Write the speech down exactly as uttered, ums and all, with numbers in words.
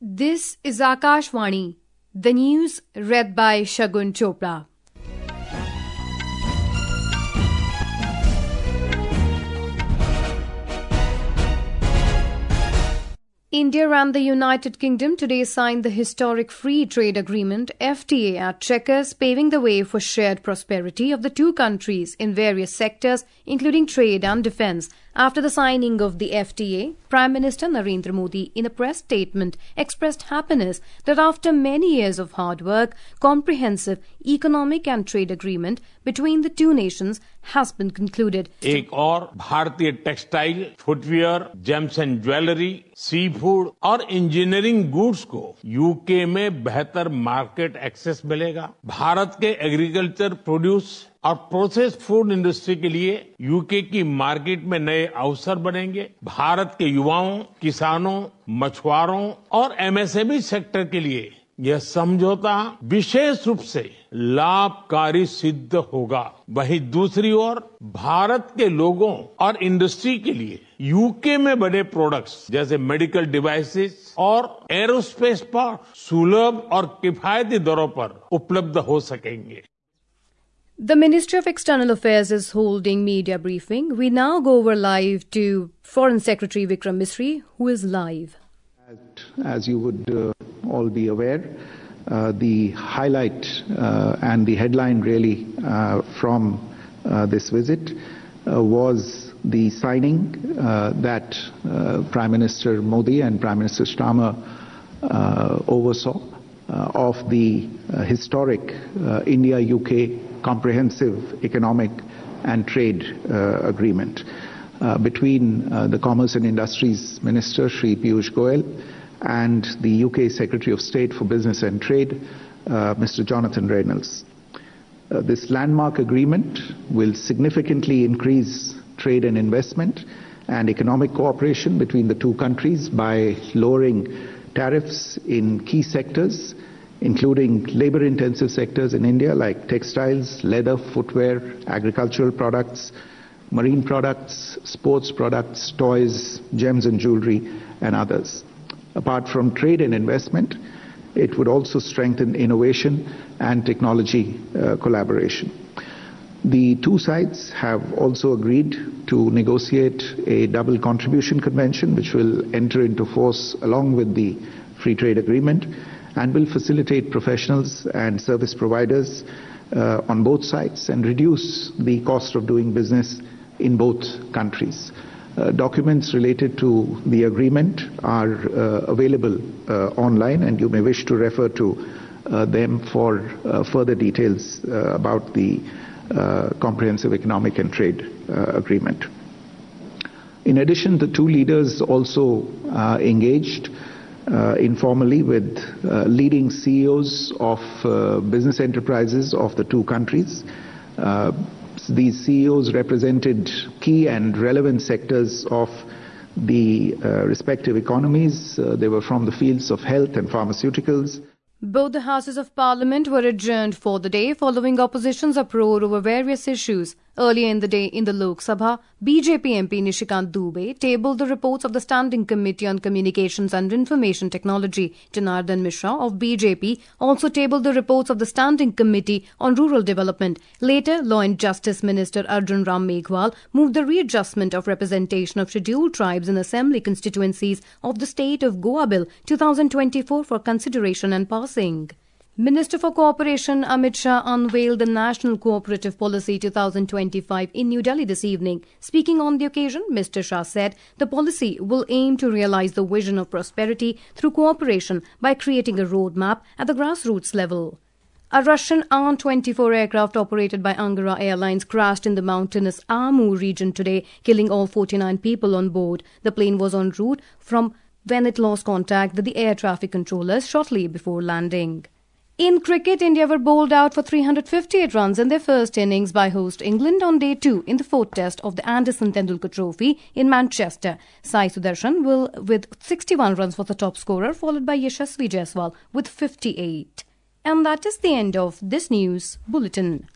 This is Akashvani, the news read by Shagun Chopra. India and the United Kingdom today signed the historic Free Trade Agreement F T A at Chequers, paving the way for shared prosperity of the two countries in various sectors, including trade and defence. After the signing of the F T A, Prime Minister Narendra Modi, in a press statement, expressed happiness that after many years of hard work, comprehensive economic and trade agreement between the two nations has been concluded. एक और भारतीय textile, footwear, gems and jewellery, sea food और engineering goods को UK में बेहतर market access मिलेगा। भारत के agriculture produce और प्रोसेस्ड फूड इंडस्ट्री के लिए यूके की मार्केट में नए अवसर बनेंगे। भारत के युवाओं, किसानों, मछुआरों और एमएसएमई सेक्टर के लिए यह समझौता विशेष रूप से लाभकारी सिद्ध होगा। वहीं दूसरी ओर भारत के लोगों और इंडस्ट्री के लिए यूके में बने प्रोडक्ट्स जैसे मेडिकल डिवाइसेस और एरोस्पेस पार्ट सुलभ और किफायती दरों पर उपलब्ध हो सकेंगे। The Ministry of External Affairs is holding media briefing. We now go over live to Foreign Secretary Vikram Misri, who is live. As you would uh, all be aware, uh, the highlight uh, and the headline really uh, from uh, this visit uh, was the signing uh, that uh, Prime Minister Modi and Prime Minister Starmer uh, oversaw uh, of the uh, historic uh, India-U K comprehensive economic and trade uh, agreement uh, between uh, the Commerce and Industries Minister, Shri Piyush Goyal, and the U K Secretary of State for Business and Trade, uh, Mister Jonathan Reynolds. Uh, this landmark agreement will significantly increase trade and investment and economic cooperation between the two countries by lowering tariffs in key sectors, including labor-intensive sectors in India like textiles, leather, footwear, agricultural products, marine products, sports products, toys, gems and jewelry, and others. Apart from trade and investment, it would also strengthen innovation and technology uh, collaboration. The two sides have also agreed to negotiate a double contribution convention which will enter into force along with the free trade agreement and will facilitate professionals and service providers uh, on both sides and reduce the cost of doing business in both countries. Uh, documents related to the agreement are uh, available uh, online, and you may wish to refer to uh, them for uh, further details uh, about the uh, comprehensive economic and trade uh, agreement. In addition, the two leaders also uh, engaged Uh, informally with uh, leading C E Os of uh, business enterprises of the two countries. Uh, these C E Os represented key and relevant sectors of the uh, respective economies. Uh, they were from the fields of health and pharmaceuticals. Both the Houses of Parliament were adjourned for the day following opposition's uproar over various issues. Earlier in the day in the Lok Sabha, B J P M P Nishikant Dubey tabled the reports of the Standing Committee on Communications and Information Technology. Janardhan Mishra of B J P also tabled the reports of the Standing Committee on Rural Development. Later, Law and Justice Minister Arjun Ram Meghwal moved the readjustment of representation of scheduled tribes in assembly constituencies of the State of Goa Bill twenty twenty-four for consideration and passing. Minister for Cooperation Amit Shah unveiled the National Cooperative Policy twenty twenty-five in New Delhi this evening. Speaking on the occasion, Mister Shah said the policy will aim to realize the vision of prosperity through cooperation by creating a roadmap at the grassroots level. A Russian An twenty-four aircraft operated by Angara Airlines crashed in the mountainous Amur region today, killing all forty-nine people on board. The plane was en route from when it lost contact with the air traffic controllers shortly before landing. In cricket, India were bowled out for three hundred fifty-eight runs in their first innings by host England on day two in the fourth test of the Anderson Tendulkar Trophy in Manchester. Sai Sudarshan will with sixty-one runs for the top scorer, followed by Yashasvi Jaiswal with fifty-eight. And that is the end of this news bulletin.